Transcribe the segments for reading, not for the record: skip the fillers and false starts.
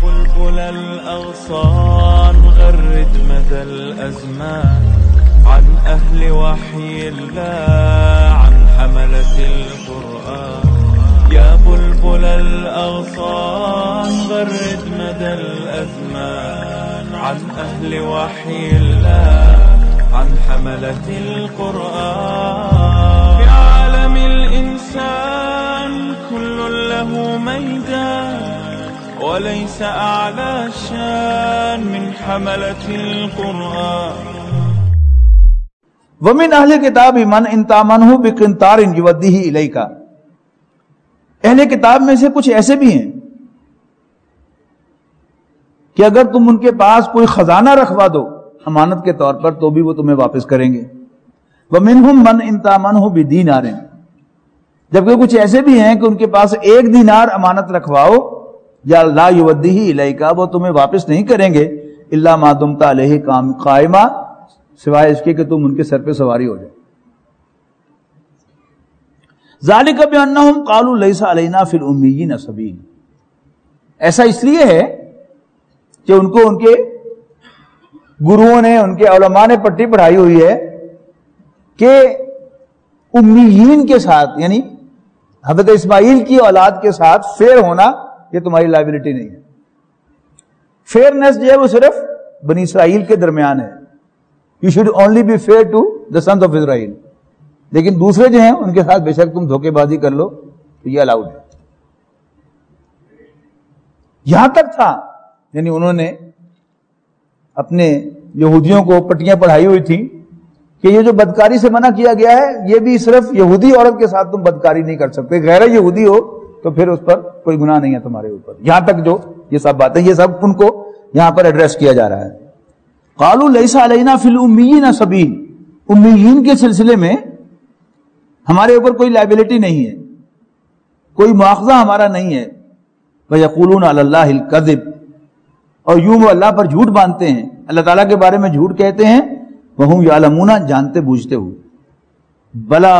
بلبل الأغصان غرد مدى الأزمان عن أهل وحي الله عن حملة القرآن. يا بلبل الأغصان غرد مدى الأزمان عن أهل وحي الله عن حملة القرآن. في عالم الإنسان كل له ميدان وليس أعلى شان من حملة القرآن. ومن اہل کتاب من ان تامنہ بقنطار یودیہ الیک. اہل کتاب میں سے کچھ ایسے بھی ہیں کہ اگر تم ان کے پاس کوئی خزانہ رکھوا دو امانت کے طور پر تو بھی وہ تمہیں واپس کریں گے. ومنہم من ان تامنہ بدینار. جبکہ کچھ ایسے بھی ہیں کہ ان کے پاس 1 دینار امانت رکھواؤ یا لا یودیہ الیک، وہ تمہیں واپس نہیں کریں گے الا ما دمت علیہ قائما، سوائے اس کے کہ تم ان کے سر پہ سواری ہو جائے. ذالک بانہم قالوا لیس علینا فی الامیین سبیل. ایسا اس لیے ہے کہ ان کو ان کے گروؤں نے، ان کے علماء نے پٹی پڑھائی ہوئی ہے کہ امیین کے ساتھ، یعنی حضرت اسماعیل کی اولاد کے ساتھ فیئر ہونا یہ تمہاری لائبلٹی نہیں ہے. فیئرنیس جو ہے وہ صرف بنی اسرائیل کے درمیان ہے. You should only be fair to the sons of Israel. لیکن دوسرے جو ہیں ان کے ساتھ بے شک تم دھوکے بازی کر لو تو یہ الاؤڈ ہے. یہاں تک تھا، یعنی انہوں نے اپنے یہودیوں کو پٹیاں پڑھائی ہوئی تھی کہ یہ جو بدکاری سے منع کیا گیا ہے یہ بھی صرف یہودی عورت کے ساتھ تم بدکاری نہیں کر سکتے، غیر یہودی ہو تو پھر اس پر کوئی گناہ نہیں ہے تمہارے اوپر. یہاں تک جو یہ سب باتیں، یہ سب ان کو یہاں پر ایڈریس کیا جا رہا ہے. قالوا لیس علینا فی الامیین سبیل. امیین کے سلسلے میں ہمارے اوپر کوئی لائبلٹی نہیں ہے، کوئی مواخذہ ہمارا نہیں ہے. ویقولون علی اللہ الکذب. اور یوں وہ اللہ پر جھوٹ باندھتے ہیں، اللہ تعالیٰ کے بارے میں جھوٹ کہتے ہیں. وہم یعلمون، جانتے بوجھتے ہوئے. بلا،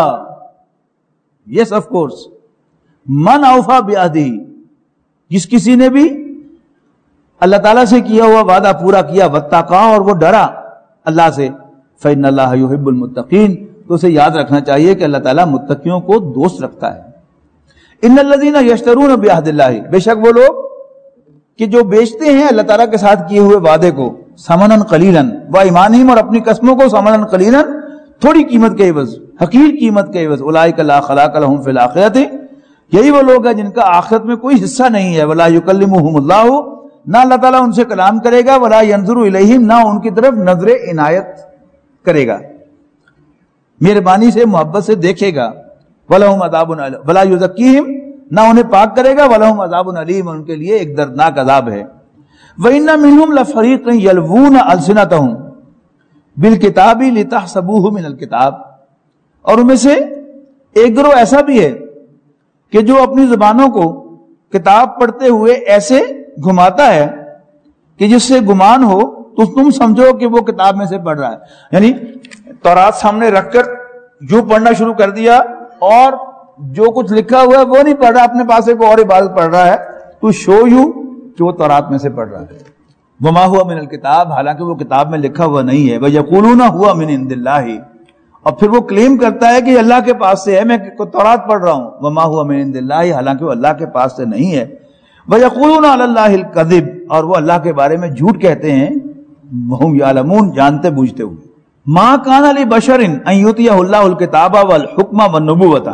یس آف کورس. من اوفا بعہدہ، جس کسی نے بھی اللہ تعالیٰ سے کیا ہوا وعدہ پورا کیا، واتقا، اور وہ ڈرا اللہ سے، فإن اللہ یحب المتقین، تو اسے یاد رکھنا چاہیے کہ اللہ تعالیٰ متقیوں کو دوست رکھتا ہے. ان الذین یشترون بعہد اللہ، بے شک وہ لوگ کہ جو بیچتے ہیں اللہ تعالیٰ کے ساتھ کیے ہوئے وعدے کو، ثمنا قلیلا وایمانہم، اور اپنی قسموں کو، ثمنا قلیلا، تھوڑی قیمت کے عوض، حقیر قیمت کے عوض. اولئک لا خلاق لہم فی الآخرۃ، یہی وہ لوگ ہیں جن کا آخرت میں کوئی حصہ نہیں ہے. ولا یکلمہم اللہ، نہ اللہ تعالیٰ ان سے کلام کرے گا. ولا ینظر الیہم، نہ ان کی طرف نظر عنایت کرے گا، مہربانی سے محبت سے دیکھے گا. ولہم عذاب علیم، ولا یزکیہم، نہ انہیں پاک کرے گا. ولہم عذاب علیم، ان کے لیے ایک دردناک عذاب ہے. وَإِنَّ مِنْهُمْ لَفَرِيقًا يَلْوُونَ أَلْسِنَتَهُمْ بِالْكِتَابِ لِتَحْسَبُوهُ مِنَ الْكِتَابِ. اور ان میں سے ایک گروہ ایسا بھی ہے کہ جو اپنی زبانوں کو کتاب پڑھتے ہوئے ایسے گھماتا ہے کہ جس سے گمان ہو تو تم سمجھو کہ وہ کتاب میں سے پڑھ رہا ہے. یعنی تورات سامنے رکھ کر یوں پڑھنا شروع کر دیا اور جو کچھ لکھا ہوا ہے وہ نہیں پڑھ رہا، اپنے پاس ایک اور عبادت پڑھ رہا ہے تو شو یو کہ وہ تورات میں سے پڑھ رہا ہے. وما ہوا من الکتاب، حالانکہ وہ کتاب میں لکھا ہوا نہیں ہے. وَيَقُولُونَ هُوَ مِنْ عِنْدِ اللَّهِ، اور پھر وہ کلیم کرتا ہے کہ اللہ کے پاس سے ہے، میں تورات پڑھ رہا ہوں. وما هُوَ مِنْ عِنْدِ اللَّهِ، حالانکہ وہ اللہ کے پاس سے نہیں ہے. وَيَقُولُونَ عَلَى اللَّهِ الْكَذِبَ، اور وہ اللہ کے بارے میں جھوٹ کہتے ہیں. وَهُمْ يَعْلَمُونَ، جانتے بوجھتے ہوئے. مَا كَانَ لِبَشَرٍ أَن يُؤْتِيَهُ اللَّهُ الْكِتَابَ وَالْحُكْمَ وَالنُّبُوَّةَ،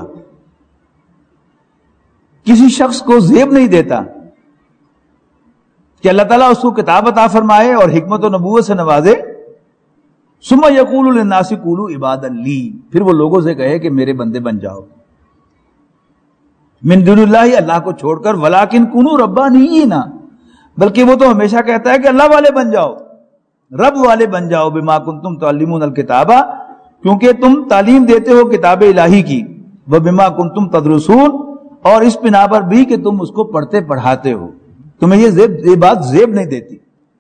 کسی شخص کو زیب نہیں دیتا کہ اللہ تعالیٰ اس کو کتاب عطا فرمائے اور حکمت و نبوت سے نوازے. ثم یقول للناس کونوا عبادا لی، پھر وہ لوگوں سے کہے کہ میرے بندے بن جاؤ. من دون اللہ، اللہ کو چھوڑ کر. ولکن کونوا ربانیین، بلکہ وہ تو ہمیشہ کہتا ہے کہ اللہ والے بن جاؤ، رب والے بن جاؤ. بما کنتم تعلمون الکتاب، کیونکہ تم تعلیم دیتے ہو کتاب الہی کی. وبما کنتم تدرسون، اور اس بنا پر بھی کہ تم اس کو پڑھتے پڑھاتے ہو. تمہیں یہ بات زیب نہیں دیتی.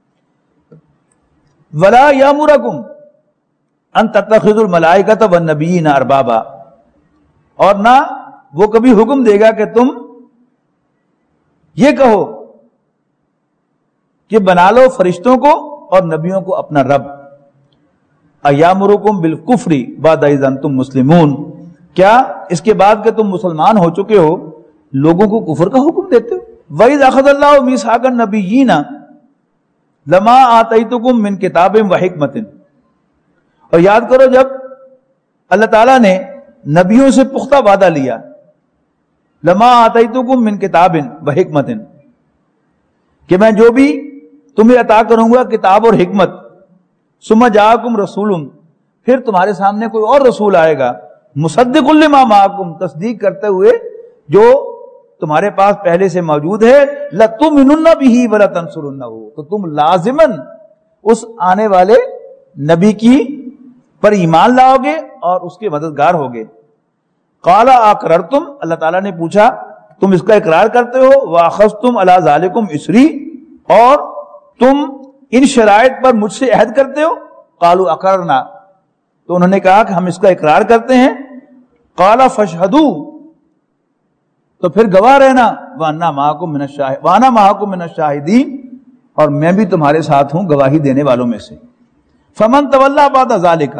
ولا یامرکم ان تتخذوا الملائکۃ والنبیین اربابا، اور نہ وہ کبھی حکم دے گا کہ تم یہ کہو کہ بنا لو فرشتوں کو اور نبیوں کو اپنا رب. ایامرکم بالکفر بعد اذ انتم مسلمون، کیا اس کے بعد کہ تم مسلمان ہو چکے ہو لوگوں کو کفر کا حکم دیتے ہو؟ وَإِذْ أَخَذَ اللَّهُ مِيثَاقَ النَّبِيِّينَ لَمَا آتَيْتُكُم مِّن كِتَابٍ وَحِكْمَةٍ، اور یاد کرو جب اللہ تعالیٰ نے نبیوں سے پختہ وعدہ لیا، لَمَا آتَيْتُكُم مِّن كِتَابٍ وَحِكْمَةٍ، کہ میں جو بھی تمہیں عطا کروں گا کتاب اور حکمت، ثم جاءکم رسول، پھر تمہارے سامنے کوئی اور رسول آئے گا، مصدق لما معکم، تصدیق کرتے ہوئے جو تمہارے پاس پہلے سے موجود ہے، لتؤمنن به ولتنصرنہ، تو تم لازماً اس آنے والے نبی کی پر ایمان لاؤ گے اور اس کے مددگار ہوگے. قال اقررتم، اللہ تعالیٰ نے پوچھا تم اس کا اقرار کرتے ہو، واخذتم علی ذالکم اسری، اور تم ان شرائط پر مجھ سے عہد کرتے ہو؟ قالوا اقررنا، تو انہوں نے کہا کہ ہم اس کا اقرار کرتے ہیں. قال فاشهدوا، تو پھر گواہ رہنا، وانا معکم من الشاہدین، اور میں بھی تمہارے ساتھ ہوں گواہی دینے والوں میں سے. فمن تولی بعد ذالک،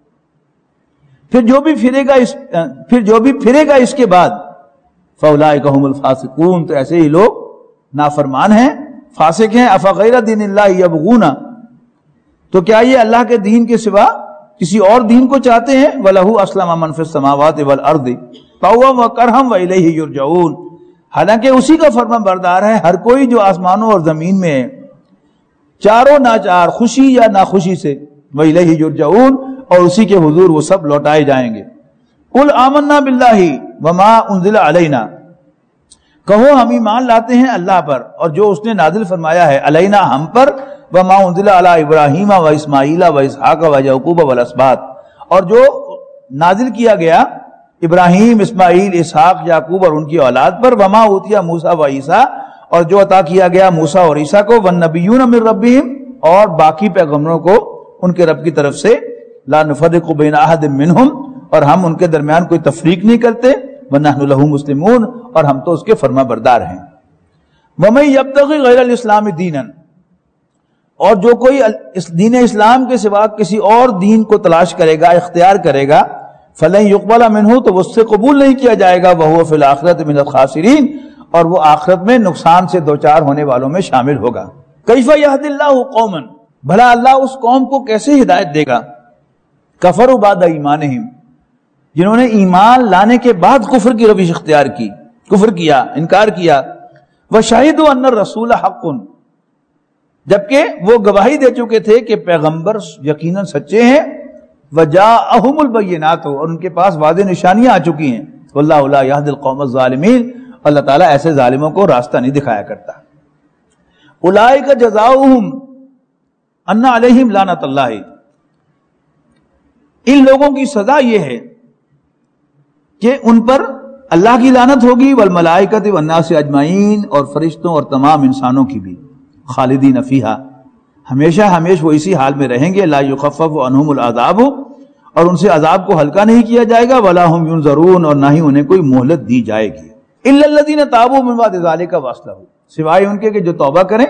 پھر جو بھی پھرے گا اس کے بعد، فاولئک هم الفاسقون، تو ایسے ہی لوگ نافرمان ہیں، فاسق ہیں. افغیر دین اللہ یبغون، تو کیا یہ اللہ کے دین کے سوا کسی اور دین کو چاہتے ہیں؟ وَلَهُ أَسْلَمَ مَن فِي السَّمَاوَاتِ وَالْأَرْضِ طَوْعًا وَكَرْهًا وَإِلَيْهِ يُرْجَعُونَ، حالانکہ اسی کا فرمان بردار ہے ہر کوئی جو آسمانوں اور زمین میں ہے، چاروں ناچار، خوشی یا ناخوشی سے. وَإِلَيْهِ يُرْجَعُونَ، اور اسی کے حضور وہ سب لوٹائے جائیں گے. قُلْ آمَنَّا بِاللَّهِ وَمَا أُنزِلَ عَلَيْنَا، کہو ہم ایمان لاتے ہیں اللہ پر اور جو اس نے نازل فرمایا ہے، علینا ہم پر، وما انزل علی ابراہیم و اسماعیل و اسحاق و یعقوب والاسباط، اور جو نازل کیا گیا ابراہیم، اسماعیل، اسحاق، یعقوب اور ان کی اولاد پر، وما اوتیا موسیٰ و عیسیٰ، اور جو عطا کیا گیا موسیٰ اور عیسیٰ کو، والنبیون من ربہم، اور باقی پیغمبروں کو ان کے رب کی طرف سے، لا نفرق بین احد منہم، اور ہم ان کے درمیان کوئی تفریق نہیں کرتے، وَنَحْنُ لَهُ مُسْلِمُونَ، اور ہم تو اس کے فرما بردار ہیں. وَمَن يَبْتَغِ غَيْرَ الْإِسْلَامِ دِينًا، اور جو کوئی دین اسلام کے سوا کسی اور دین کو تلاش کرے گا، اختیار کرے گا، فَلَن يُقْبَلَ مِنْهُ، تو اس سے قبول نہیں کیا جائے گا، وَهُوَ فِي الْآخِرَةِ مِنَ الْخَاسِرِينَ، اور وہ آخرت میں نقصان سے دوچار ہونے والوں میں شامل ہوگا. كَيْفَ يَهْدِي اللَّهُ قَوْمًا، بھلا اللہ اس قوم کو کیسے ہدایت دے گا، كَفَرُوا بَعْدَ إِيمَانِهِمْ، جنہوں نے ایمان لانے کے بعد کفر کی روش اختیار کی، کفر کیا، انکار کیا. وَشَهِدُوا أَنَّ الرَّسُولَ حَقٌّ، جبکہ وہ گواہی دے چکے تھے کہ پیغمبر یقیناً سچے ہیں. وَجَاءَهُمُ الْبَيِّنَاتُ، اور ان کے پاس واضح نشانیاں آ چکی ہیں. وَاللَّهُ لَا يَهْدِي الْقَوْمَ الظَّالِمِينَ، اللہ تعالیٰ ایسے ظالموں کو راستہ نہیں دکھایا کرتا. أُولَٰئِكَ جَزَاؤُهُمْ أَنَّ عَلَيْهِمْ لَعْنَةَ اللَّهِ، ان لوگوں کی سزا یہ ہے کہ ان پر اللہ کی لعنت ہوگی، والملائکۃ والناس اجمعین، اور فرشتوں اور تمام انسانوں کی بھی. خالدین فیہا، ہمیشہ وہ اسی حال میں رہیں گے. لا یخفف عنہم العذاب، اور ان سے عذاب کو ہلکا نہیں کیا جائے گا. ولا هم ینظرون، اور نہ ہی انہیں کوئی مہلت دی جائے گی. الا الذین تابوا من بعد ذلک واصلحوا، سوائے ان کے کہ جو توبہ کریں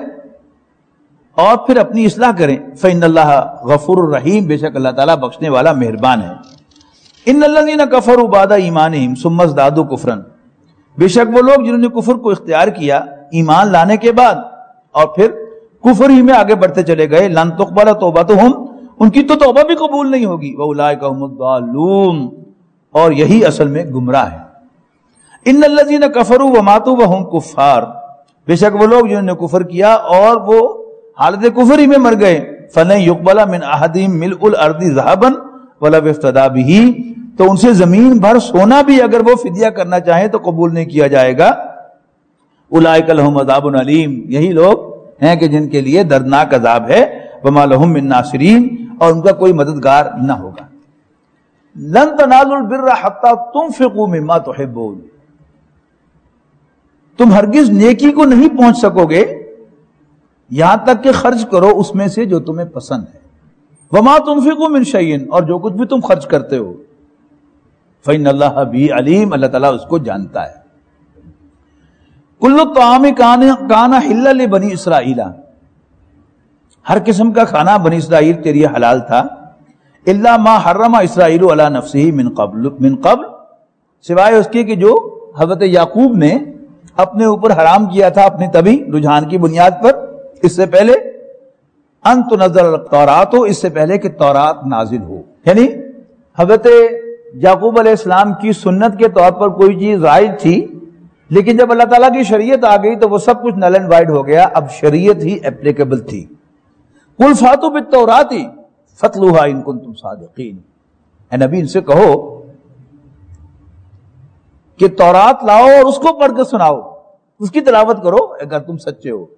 اور پھر اپنی اصلاح کریں. فإن اللہ غفور الرحیم، بے شک اللہ تعالیٰ بخشنے والا مہربان ہے. ان الذین کفروا بعد ایمانہم ثم ازدادوا کفرا، بے شک وہ لوگ جنہوں نے کفر کو اختیار کیا ایمان لانے کے بعد اور پھر کفر ہی میں آگے بڑھتے چلے گئے. لن تقبل توبتہم، ان کی تو توبہ بھی قبول نہیں ہوگی. واولئک هم الضالون، اور یہی اصل میں گمراہ ہے. ان الذین کفروا وماتوا وهم کفار، بے شک وہ لوگ جنہوں نے کفر کیا اور وہ حالت کفر ہی میں مر گئے. فلن يقبل من احدهم ملء الارض ذهبا ولو افتدى به، تو ان سے زمین بھر سونا بھی اگر وہ فدیہ کرنا چاہیں تو قبول نہیں کیا جائے گا. اولئک لهم عذاب علیم، یہی لوگ ہیں کہ جن کے لیے دردناک عذاب ہے. وما لهم من ناصرین، اور ان کا کوئی مددگار نہ ہوگا. لن تنالوا البر حتى تنفقوا مما تحبون، تم ہرگز نیکی کو نہیں پہنچ سکو گے یہاں تک کہ خرچ کرو اس میں سے جو تمہیں پسند ہے. وما تنفقوا من شیء، اور جو کچھ بھی تم خرچ کرتے ہو. فإن اللہ بھی علیم، اللہ تعالیٰ اس کو جانتا ہے. کل الطعام کان حلا لبنی اسرائیل، ہر قسم کا کھانا بنی اسرائیل کے لیے حلال تھا، الا ما حرم اسرائیل علی نفسہ من قبل، سوائے اس کے کہ جو حضرت یعقوب نے اپنے اوپر حرام کیا تھا اپنی طبی رجحان کی بنیاد پر، اس سے پہلے ان تنزل التوراۃ، اس سے پہلے کہ تورات نازل ہو. یعنی حضرت یعقوب علیہ السلام کی سنت کے طور پر کوئی چیز رائج تھی، لیکن جب اللہ تعالیٰ کی شریعت آ گئی تو وہ سب کچھ نل اینڈ وائڈ ہو گیا، اب شریعت ہی اپلیکیبل تھی. قل فاتوا بالتوراۃ فاتلوها ان کنتم صادقین، اے نبی ان سے کہو کہ تورات لاؤ اور اس کو پڑھ کے سناؤ، اس کی تلاوت کرو اگر تم سچے ہو.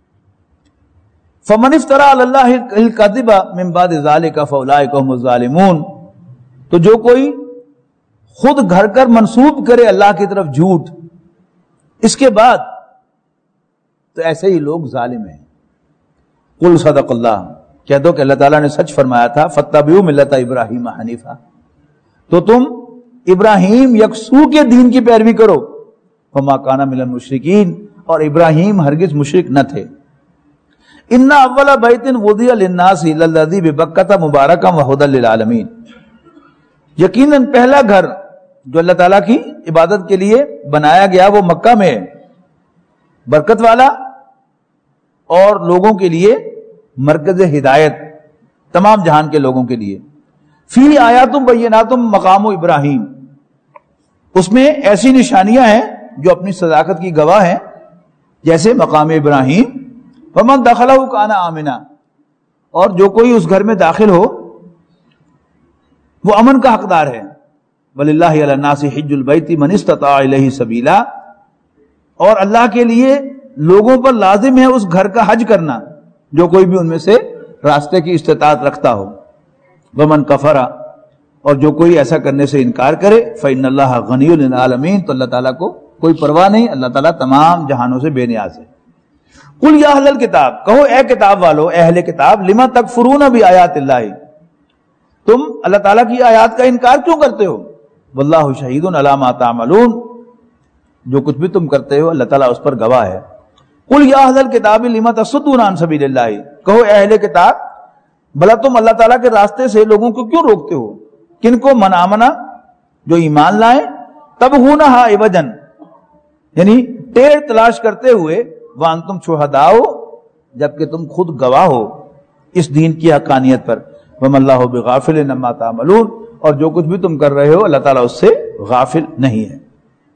فمن افترى علی اللہ الکذب من بعد ذلک فاولئک هم الظالمون، تو جو کوئی خود گھر کر منسوب کرے اللہ کی طرف جھوٹ اس کے بعد، تو ایسے ہی لوگ ظالم ہیں. قل صدق اللہ، کہہ دو کہ اللہ تعالیٰ نے سچ فرمایا تھا. فاتبعوا ملت ابراہیم حنیفا، تو تم ابراہیم یکسو کے دین کی پیروی کرو. وما کان من المشرکین، اور ابراہیم ہرگز مشرک نہ تھے. ان اول بیت وضع للناس للذی ببکۃ مبارکا وہدی للعالمین، یقیناً پہلا گھر جو اللہ تعالیٰ کی عبادت کے لیے بنایا گیا وہ مکہ میں ہے، برکت والا اور لوگوں کے لیے مرکز ہدایت، تمام جہان کے لوگوں کے لیے. فی آیات بینات مقام ابراہیم، اس میں ایسی نشانیاں ہیں جو اپنی صداقت کی گواہ ہیں، جیسے مقام ابراہیم. ومن دخلہ کان آمنا، اور جو کوئی اس گھر میں داخل ہو وہ امن کا حقدار ہے. وللہ علی الناس حج البیت من استطاع الیہ سبیلا، اور اللہ کے لیے لوگوں پر لازم ہے اس گھر کا حج کرنا جو کوئی بھی ان میں سے راستے کی استطاعت رکھتا ہو. ومن کفر، اور جو کوئی ایسا کرنے سے انکار کرے، فإن اللہ غنی عن العالمین، تو اللہ تعالیٰ کو کوئی پرواہ نہیں، اللہ تعالیٰ تمام جہانوں سے بے نیاز ہے. قل یا اہل الکتاب، کہو اے کتاب والو، اے اہل کتاب، لما تکفرون بآیات اللہ، تم اللہ تعالیٰ کی آیات کا انکار کیوں کرتے ہو؟ واللہ شہید علی ما تعملون، جو کچھ بھی تم کرتے ہو اللہ تعالیٰ اس پر گواہ ہے. قل یا اہل الکتاب لما تصدون عن سبیل اللہ، کہو اے اہل کتاب، بھلا تم اللہ تعالیٰ کے راستے سے لوگوں کو کیوں روکتے ہو؟ کن کو؟ من آمنا، جو ایمان لائیں، تبغونہا عوجا، یعنی ٹیڑھ تلاش کرتے ہوئے، وانتم شہداء، جبکہ تم خود گواہ ہو اس دین کی حقانیت پر. وما اللہ بغافل عما تعملون، اور جو کچھ بھی تم کر رہے ہو اللہ تعالیٰ اس سے غافل نہیں ہے.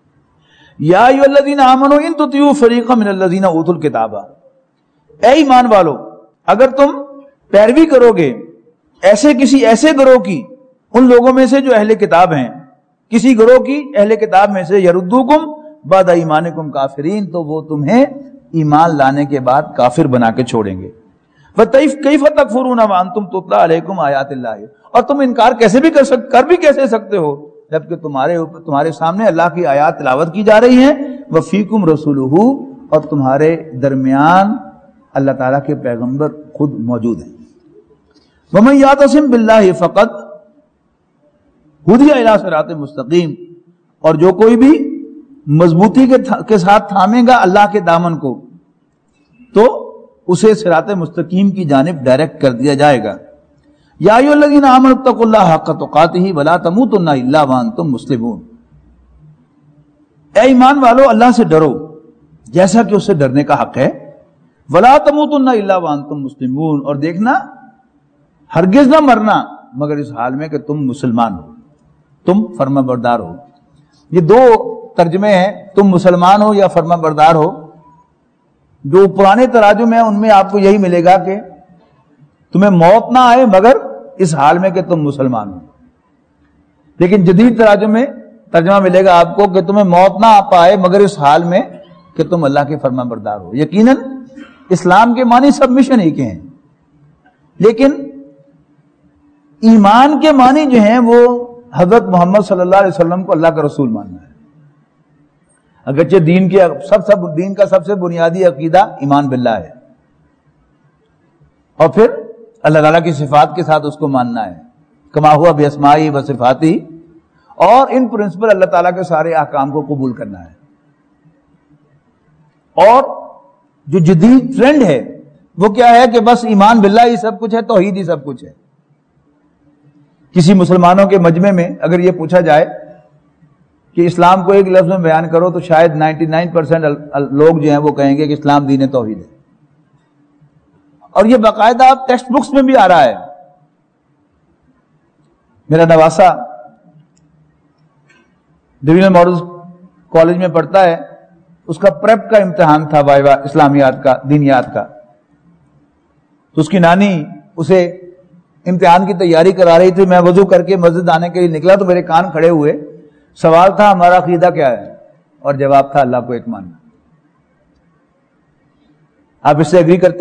یا ایھا الذین آمنوا ان تطیعوا فریقا من الذین اوتوا الکتاب، اے ایمان والو اگر تم پیروی کرو گے کسی ایسے گروہ کی، ان لوگوں میں سے جو اہل کتاب ہیں، کسی گروہ کی اہل کتاب میں سے، یردوکم بعد ایمانکم کافرین، تو وہ تمہیں ایمان لانے کے بعد کافر بنا کے چھوڑیں گے. کیف تکفرون وانتم تتلی علیکم آیات اللہ، اور تم انکار کیسے بھی کر بھی کیسے سکتے ہو جبکہ تمہارے سامنے اللہ کی آیات تلاوت کی جا رہی ہیں. وفیکم رسولہ، اور تمہارے درمیان اللہ تعالیٰ کے پیغمبر خود موجود ہیں. ومن یعتصم باللہ فقد ہدی الی صراط مستقیم، اور جو کوئی بھی مضبوطی کے ساتھ تھامے گا اللہ کے دامن کو تو اسے صراط مستقیم کی جانب ڈائریکٹ کر دیا جائے گا. یا ایھا الذین آمنوا اتقوا اللہ حق تقاتہ ولا تموتن الا وانتم مسلمون، اے ایمان والو اللہ سے ڈرو جیسا کہ اس سے ڈرنے کا حق ہے. ولا تموتن الا وانتم مسلمون، اور دیکھنا ہرگز نہ مرنا مگر اس حال میں کہ تم مسلمان ہو، تم فرما بردار ہو. یہ دو ترجمے ہیں، تم مسلمان ہو یا فرما بردار ہو. جو پرانے تراجم ہیں ان میں آپ کو یہی ملے گا کہ تمہیں موت نہ آئے مگر اس حال میں کہ تم مسلمان ہو. لیکن جدید تراجم میں ترجمہ ملے گا آپ کو کہ تمہیں موت نہ آ پائے مگر اس حال میں کہ تم اللہ کے فرما بردار ہو. یقیناً اسلام کے معنی سبمیشن ہی کے ہیں، لیکن ایمان کے معنی جو ہیں وہ حضرت محمد صلی اللہ علیہ وسلم کو اللہ کا رسول ماننا ہے. اگرچہ دین کا سب سے بنیادی عقیدہ ایمان باللہ ہے، اور پھر اللہ تعالیٰ کی صفات کے ساتھ اس کو ماننا ہے، کما ہوا باسمائی و صفاتی، اور ان پرنسپل اللہ تعالیٰ کے سارے احکام کو قبول کرنا ہے. اور جو جدید ٹرینڈ ہے وہ کیا ہے کہ بس ایمان باللہ ہی سب کچھ ہے، توحید ہی سب کچھ ہے۔ کسی مسلمانوں کے مجمع میں اگر یہ پوچھا جائے کہ اسلام کو ایک لفظ میں بیان کرو تو شاید 99% لوگ جو ہیں وہ کہیں گے کہ اسلام دین توحید ہے، اور یہ باقاعدہ اب ٹیکسٹ بکس میں بھی آ رہا ہے۔ میرا نواسا ڈویژنل ماڈل کالج میں پڑھتا ہے، اس کا پریپ کا امتحان تھا، وائوا اسلامیات کا، دینیات کا، تو اس کی نانی اسے امتحان کی تیاری کرا رہی تھی۔ میں وضو کر کے مسجد آنے کے لیے نکلا تو میرے کان کھڑے ہوئے، سوال تھا ہمارا عقیدہ کیا ہے، اور جواب تھا اللہ کو ایک ماننا۔ آپ اس سے ایگری کرتے؟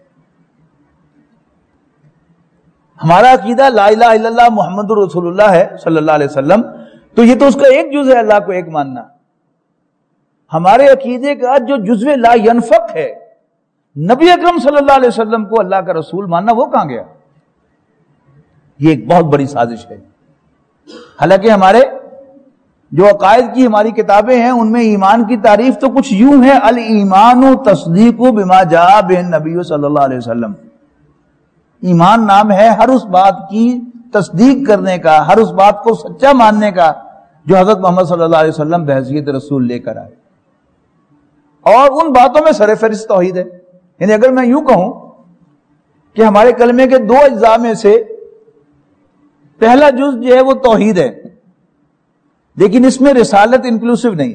ہمارا عقیدہ لا الہ الا اللہ محمد رسول اللہ ہے صلی اللہ علیہ وسلم، تو یہ تو اس کا ایک جز ہے اللہ کو ایک ماننا۔ ہمارے عقیدے کا جو جزو لا ینفق ہے، نبی اکرم صلی اللہ علیہ وسلم کو اللہ کا رسول ماننا، وہ کہاں گیا؟ یہ ایک بہت بڑی سازش ہے۔ حالانکہ ہمارے جو عقائد کی ہماری کتابیں ہیں ان میں ایمان کی تعریف تو کچھ یوں ہے، الایمان تصدیق بما جاء بہ النبی صلی اللہ علیہ وسلم۔ ایمان نام ہے ہر اس بات کی تصدیق کرنے کا، ہر اس بات کو سچا ماننے کا جو حضرت محمد صلی اللہ علیہ وسلم بحیثیت رسول لے کر آئے، اور ان باتوں میں سر فہرست توحید ہے۔ یعنی اگر میں یوں کہوں کہ ہمارے کلمے کے دو اجزاء میں سے پہلا جز جو ہے وہ توحید ہے، لیکن اس میں رسالت انکلوسیو نہیں ہے۔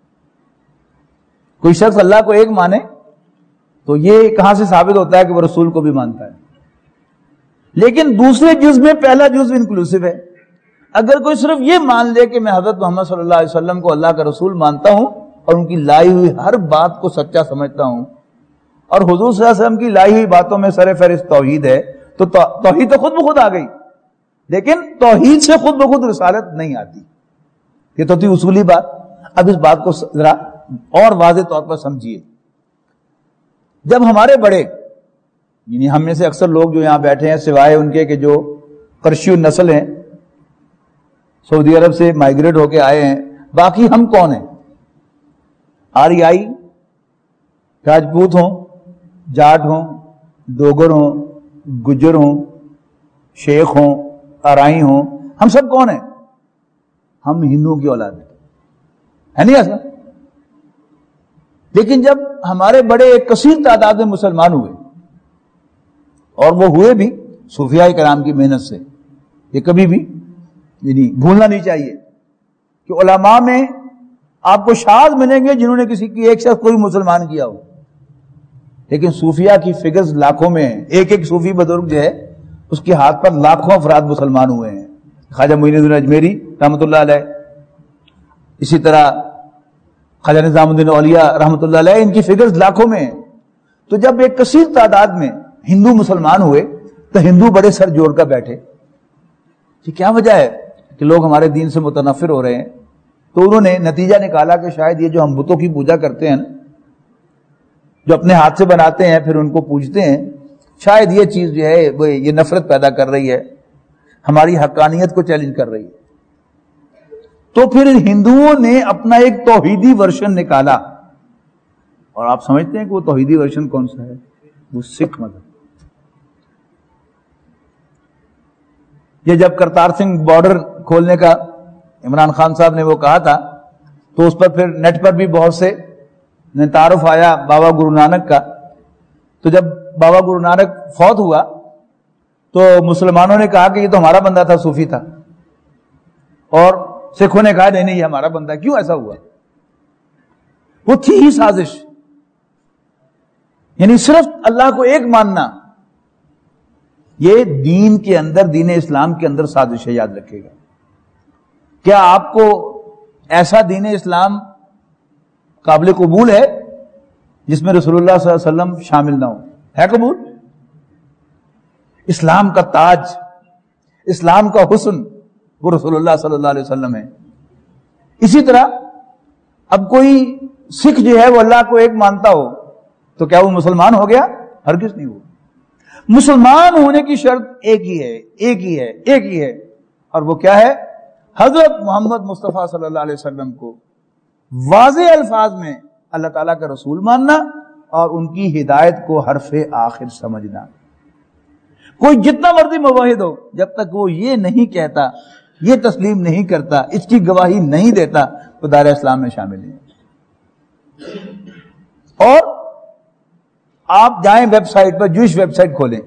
کوئی شخص اللہ کو ایک مانے تو یہ کہاں سے ثابت ہوتا ہے کہ وہ رسول کو بھی مانتا ہے؟ لیکن دوسرے جز میں پہلا جز انکلوسیو ہے۔ اگر کوئی صرف یہ مان لے کہ میں حضرت محمد صلی اللہ علیہ وسلم کو اللہ کا رسول مانتا ہوں اور ان کی لائی ہوئی ہر بات کو سچا سمجھتا ہوں، اور حضور صلی اللہ علیہ وسلم کی لائی ہوئی باتوں میں سر فہرست توحید ہے، تو توحید تو خود بخود آ گئی، لیکن توحید سے خود بخود رسالت نہیں آتی۔ یہ تو تھی اصولی بات۔ اب اس بات کو ذرا اور واضح طور پر سمجھیے۔ جب ہمارے بڑے، یعنی ہم میں سے اکثر لوگ جو یہاں بیٹھے ہیں سوائے ان کے کہ جو قرشی نسل ہیں، سعودی عرب سے مائیگریٹ ہو کے آئے ہیں، باقی ہم کون ہیں؟ آریائی، راجپوت ہوں، جاٹ ہوں، دوگر ہوں، گجر ہوں، شیخ ہوں، آرائی ہوں، ہم سب کون ہیں؟ ہم ہندوؤں کی اولاد ہیں، ہے نہیں ایسا؟ لیکن جب ہمارے بڑے ایک کثیر تعداد میں مسلمان ہوئے، اور وہ ہوئے بھی صوفیاء کرام کی محنت سے، یہ کبھی بھی یعنی بھولنا نہیں چاہیے کہ علماء میں آپ کو شاذ ملیں گے جنہوں نے کسی کی ایک شخص کو بھی مسلمان کیا ہو، لیکن صوفیاء کی فگرز لاکھوں میں ہیں۔ ایک ایک صوفی بزرگ جو ہے اس کے ہاتھ پر لاکھوں افراد مسلمان ہوئے ہیں۔ خواجہ معین الدین اجمیری رحمۃ اللہ علیہ، اسی طرح خواجہ نظام الدین اولیاء رحمۃ اللہ علیہ، ان کی فگرز لاکھوں میں ہیں۔ تو جب ایک کثیر تعداد میں ہندو مسلمان ہوئے تو ہندو بڑے سر جوڑ کر بیٹھے کہ کیا وجہ ہے کہ لوگ ہمارے دین سے متنفر ہو رہے ہیں؟ تو انہوں نے نتیجہ نکالا کہ شاید یہ جو ہم بتوں کی پوجا کرتے ہیں، جو اپنے ہاتھ سے بناتے ہیں پھر ان کو پوجتے ہیں، شاید یہ چیز جو ہے وہ یہ نفرت پیدا کر رہی ہے، ہماری حقانیت کو چیلنج کر رہی ہے۔ تو پھر ہندوؤں نے اپنا ایک توحیدی ورژن نکالا، اور آپ سمجھتے ہیں کہ وہ توحیدی ورژن کون سا ہے؟ وہ سکھ مذہب۔ یہ جب کرتار سنگھ بارڈر کھولنے کا عمران خان صاحب نے وہ کہا تھا، تو اس پر پھر نیٹ پر بھی بہت سے تعارف آیا بابا گرو نانک کا۔ تو جب بابا گرو نانک فوت ہوا تو مسلمانوں نے کہا کہ یہ تو ہمارا بندہ تھا، صوفی تھا، اور سکھوں نے کہا نہیں یہ ہمارا بندہ ہے۔ کیوں ایسا ہوا؟ وہ تھی ہی سازش، یعنی صرف اللہ کو ایک ماننا، یہ دین کے اندر، دین اسلام کے اندر سازش ہے، یاد رکھیے گا۔ کیا آپ کو ایسا دین اسلام قابل قبول ہے جس میں رسول اللہ صلی اللہ علیہ وسلم شامل نہ ہو؟ ہے قبول؟ اسلام کا تاج، اسلام کا حسن وہ رسول اللہ صلی اللہ علیہ وسلم ہے۔ اسی طرح اب کوئی سکھ جو ہے وہ اللہ کو ایک مانتا ہو تو کیا وہ مسلمان ہو گیا؟ ہرگز نہیں ہوا۔ مسلمان ہونے کی شرط ایک ہی ہے، ایک ہی ہے، ایک ہی ہے، اور وہ کیا ہے؟ حضرت محمد مصطفیٰ صلی اللہ علیہ وسلم کو واضح الفاظ میں اللہ تعالیٰ کا رسول ماننا اور ان کی ہدایت کو حرف آخر سمجھنا. کوئی جتنا مرضی موحد ہو، جب تک وہ یہ نہیں کہتا، یہ تسلیم نہیں کرتا، اس کی گواہی نہیں دیتا، تو دائرہ اسلام میں شامل نہیں. اور آپ جائیں ویب سائٹ پر، جوئش ویب سائٹ کھولیں،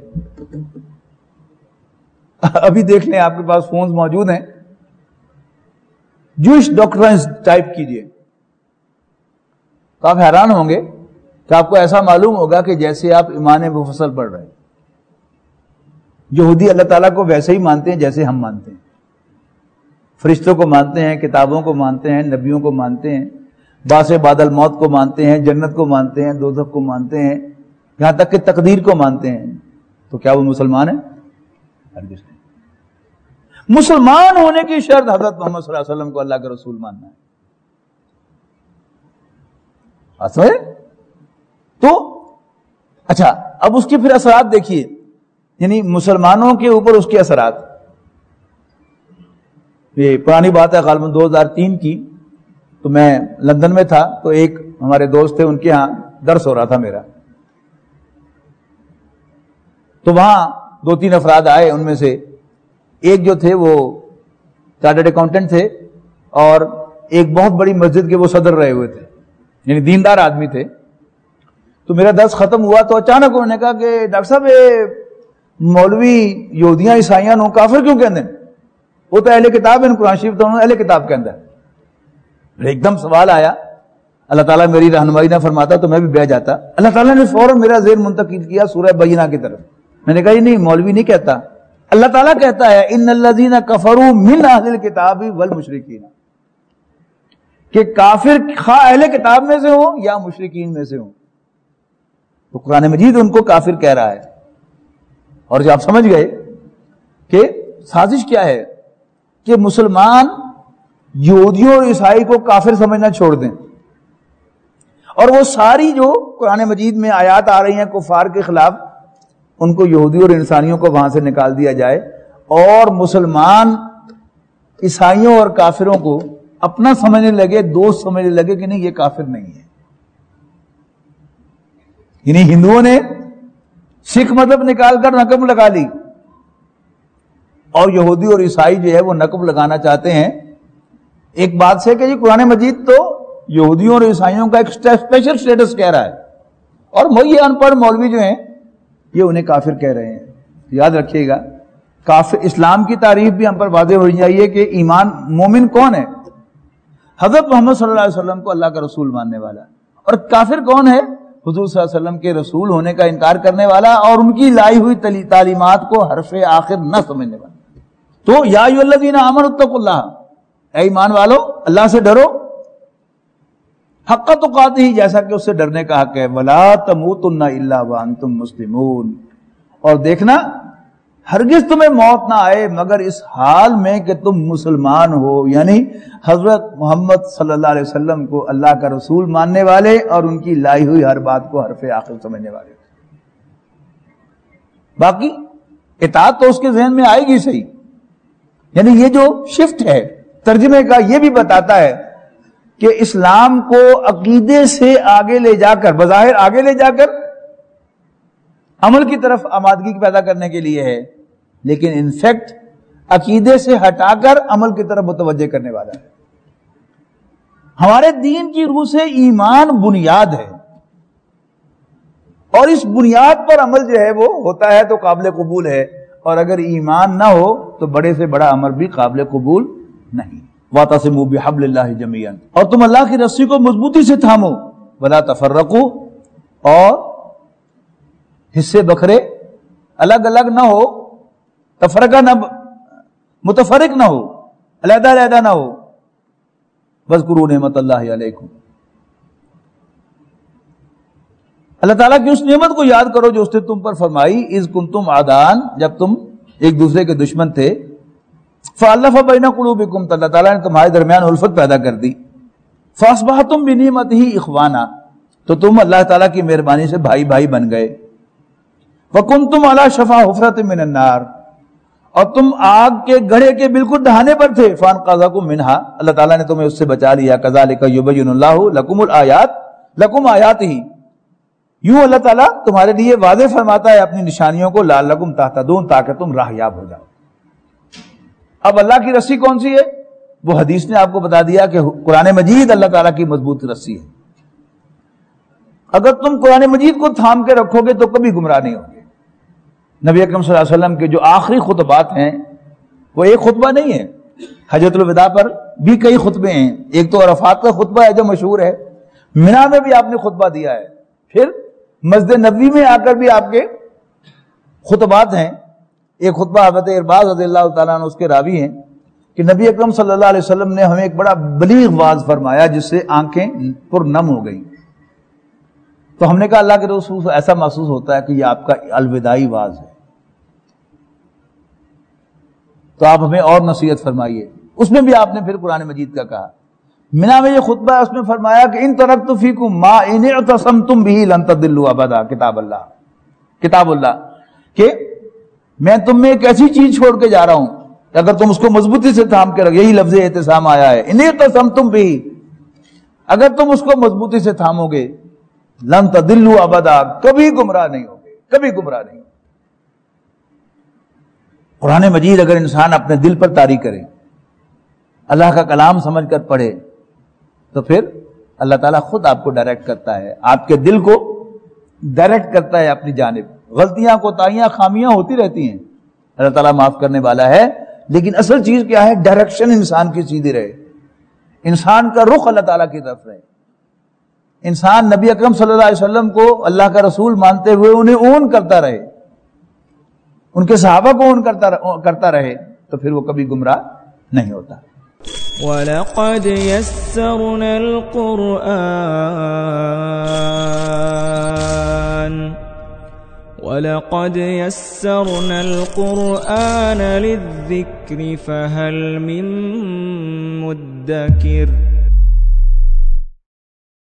ابھی دیکھ لیں، آپ کے پاس فونز موجود ہیں، جوئش ڈاکٹرنز ٹائپ کیجئے تو آپ حیران ہوں گے کہ آپ کو ایسا معلوم ہوگا کہ جیسے آپ ایمان مفصل پڑھ رہے ہیں. یہودی اللہ تعالیٰ کو ویسے ہی مانتے ہیں جیسے ہم مانتے ہیں، فرشتوں کو مانتے ہیں، کتابوں کو مانتے ہیں، نبیوں کو مانتے ہیں، باس بعد الموت کو مانتے ہیں، جنت کو مانتے ہیں، دوزخ کو مانتے ہیں، یہاں تک کہ تقدیر کو مانتے ہیں. تو کیا وہ مسلمان ہیں؟ ہرگز نہیں. مسلمان ہونے کی شرط حضرت محمد صلی اللہ علیہ وسلم کو اللہ کے رسول ماننا ہے. تو اچھا، اب اس کے پھر اثرات دیکھیے، یعنی مسلمانوں کے اوپر اس کے اثرات. یہ پرانی بات ہے، غالباً 2003 کی. تو میں لندن میں تھا، تو ایک ہمارے دوست تھے، ان کے ہاں درس ہو رہا تھا میرا. تو وہاں 2-3 افراد آئے، ان میں سے ایک جو تھے وہ چارٹرڈ اکاؤنٹنٹ تھے، اور ایک بہت بڑی مسجد کے وہ صدر رہے ہوئے تھے، یعنی دیندار آدمی تھے. تو میرا درس ختم ہوا تو اچانک انہوں نے کہا کہ ڈاکٹر صاحب مولوی یہودیاں عیسائیاں نو کافر کیوں کہندے ہیں؟ وہ تو اہل کتاب ہیں، قرآن شریف تو انہوں نے اہل کتاب کہندا ہے. ایک دم سوال آیا، اللہ تعالیٰ میری رہنمائی نہ فرماتا تو میں بھی بہ جاتا. اللہ تعالیٰ نے فوراً میرا ذہن منتقل کیا سورہ بینہ کی طرف. میں نے کہا یہ نہیں، مولوی نہیں کہتا، اللہ تعالیٰ کہتا ہے ان الذین کفروا من اہل الکتاب والمشرکین، کہ کافر خواہ اہل کتاب میں سے ہوں یا مشرکین میں سے ہوں. تو قرآن مجید ان کو کافر کہہ رہا ہے. اور جو آپ سمجھ گئے کہ سازش کیا ہے کہ مسلمان یہودیوں اور عیسائی کو کافر سمجھنا چھوڑ دیں، اور وہ ساری جو قرآن مجید میں آیات آ رہی ہیں کفار کے خلاف، ان کو یہودی اور انسانیوں کو وہاں سے نکال دیا جائے، اور مسلمان عیسائیوں اور کافروں کو اپنا سمجھنے لگے، دوست سمجھنے لگے کہ نہیں یہ کافر نہیں ہے. یعنی ہندوؤں نے سکھ مذہب نکال کر نقب لگا لی، اور یہودی اور عیسائی جو ہے وہ نقب لگانا چاہتے ہیں ایک بات سے کہ یہ قرآن مجید تو یہودیوں اور عیسائیوں کا ایک اسپیشل سٹیٹس کہہ رہا ہے، اور یہ ان پڑھ مولوی جو ہیں یہ انہیں کافر کہہ رہے ہیں. یاد رکھیے گا، کافر اسلام کی تعریف بھی ہم پر واضح ہو چاہیے کہ ایمان مومن کون ہے؟ حضرت محمد صلی اللہ علیہ وسلم کو اللہ کا رسول ماننے والا. اور کافر کون ہے؟ حضور صلی اللہ علیہ وسلم کے رسول ہونے کا انکار کرنے والا اور ان کی لائی ہوئی تعلیمات کو حرف آخر نہ سمجھنے والا. تو یا ایھا الذین آمنوا اتقوا اللہ، اے ایمان والو اللہ سے ڈرو، حق تقاتہ، جیسا کہ اس سے ڈرنے کا حق ہے، ولا تموتن الا وانتم مسلمون، اور دیکھنا ہرگز تمہیں موت نہ آئے مگر اس حال میں کہ تم مسلمان ہو، یعنی حضرت محمد صلی اللہ علیہ وسلم کو اللہ کا رسول ماننے والے اور ان کی لائی ہوئی ہر بات کو حرف آخر سمجھنے والے. باقی اطاعت تو اس کے ذہن میں آئے گی صحیح. یعنی یہ جو شفٹ ہے ترجمے کا، یہ بھی بتاتا ہے کہ اسلام کو عقیدے سے آگے لے جا کر، بظاہر آگے لے جا کر عمل کی طرف آمادگی پیدا کرنے کے لیے ہے، لیکن انفیکٹ عقیدے سے ہٹا کر عمل کی طرف متوجہ کرنے والا ہے. ہمارے دین کی روح سے ایمان بنیاد ہے، اور اس بنیاد پر عمل جو ہے وہ ہوتا ہے تو قابل قبول ہے، اور اگر ایمان نہ ہو تو بڑے سے بڑا عمل بھی قابل قبول نہیں. وَاعْتَصِمُوا بِحَبْلِ اللَّهِ جَمِيعًا، اور تم اللہ کی رسی کو مضبوطی سے تھامو، وَلَا تَفَرَّقُوا، اور حصے بکھرے الگ الگ نہ ہو، تفرقہ نہ، متفرق نہ ہو، علیحدہ علیحدہ نہ ہو. وَاذْكُرُوا نِعْمَتَ اللَّهِ عَلَيْكُمْ، اللہ تعالیٰ کی اس نعمت کو یاد کرو جو اس نے تم پر فرمائی، اذ کنتم اعداء، جب تم ایک دوسرے کے دشمن تھے، فَأَلَّفَ بَيْنَ قُلُوبِكُمْ، تو اللہ تعالیٰ نے تمہارے درمیان الفت پیدا کر دی. فَأَصْبَحْتُمْ بِنِعْمَتِهِ إِخْوَانًا، تو تم اللہ تعالیٰ کی مہربانی سے بھائی بھائی بن گئے. وَكُنْتُمْ عَلَى شَفَا حُفْرَةٍ مِّنَ النَّارِ، اور تم آگ کے گڑھے کے بالکل دہانے پر تھے. فَأَنْقَذَكُم مِّنْهَا، اللہ تعالیٰ نے تمہیں اس سے بچا لیا. كَذَلِكَ يُبَيِّنُ اللَّهُ لَكُمُ الْآيَاتِ لَكُمْ آيَاتِهِ، یوں اللہ تعالیٰ تمہارے لیے واضح فرماتا ہے اپنی نشانیوں کو، لعلکم تہتدون، تاکہ تم راہیاب ہو جاؤ۔ اب اللہ کی رسی کون سی ہے؟ وہ حدیث نے آپ کو بتا دیا کہ قرآن مجید اللہ تعالیٰ کی مضبوط رسی ہے۔ اگر تم قرآن مجید کو تھام کے رکھو گے تو کبھی گمراہ نہیں ہوگے۔ نبی اکرم صلی اللہ علیہ وسلم کے جو آخری خطبات ہیں وہ ایک خطبہ نہیں ہے، حجۃ الوداع پر بھی کئی خطبے ہیں۔ ایک تو عرفات کا خطبہ ہے جو مشہور ہے، منا میں بھی آپ نے خطبہ دیا ہے، پھر مسجد نبوی میں آ کر بھی آپ کے خطبات ہیں۔ ایک خطبہ حضرت ارباز رضی اللہ تعالیٰ عنہ اس کے راوی ہیں کہ نبی اکرم صلی اللہ علیہ وسلم نے ہمیں ایک بڑا بلیغ واعظ فرمایا جس سے آنکھیں پر نم ہو گئیں۔ تو ہم نے کہا اللہ کے رسول ایسا محسوس ہوتا ہے کہ یہ آپ کا الوداعی واعظ ہے، تو آپ ہمیں اور نصیحت فرمائیے۔ اس میں بھی آپ نے پھر قرآن مجید کا کہا۔ منا میں یہ خطبہ ہے، اس میں فرمایا کہ ان ترکت فیکم ما ان اعتصمتم به لن تضلوا ابدا، کتاب اللہ، کہ میں تم میں ایک ایسی چیز چھوڑ کے جا رہا ہوں کہ اگر تم اس کو مضبوطی سے تھام کے رکھ، یہی لفظ اعتصام آیا ہے، ان اعتصمتم به، اگر تم اس کو مضبوطی سے تھامو گے، لن تضلوا ابدا، کبھی گمراہ نہیں ہوگے، کبھی گمراہ نہیں ہوگے۔ قرآن مجید اگر انسان اپنے دل پر طاری کرے، اللہ کا کلام سمجھ کر پڑھے، تو پھر اللہ تعالیٰ خود آپ کو ڈائریکٹ کرتا ہے، آپ کے دل کو ڈائریکٹ کرتا ہے اپنی جانب۔ غلطیاں، کوتاہیاں، خامیاں ہوتی رہتی ہیں، اللہ تعالیٰ معاف کرنے والا ہے، لیکن اصل چیز کیا ہے؟ ڈائریکشن انسان کی سیدھی رہے، انسان کا رخ اللہ تعالیٰ کی طرف رہے، انسان نبی اکرم صلی اللہ علیہ وسلم کو اللہ کا رسول مانتے ہوئے انہیں اون کرتا رہے، ان کے صحابہ کو اون کرتا رہے، تو پھر وہ کبھی گمراہ نہیں ہوتا۔ وَلَقَدْ يَسَّرْنَا الْقُرْآنَ لِلذِّكْرِ فَهَلْ مِن مُّدَّكِرٍ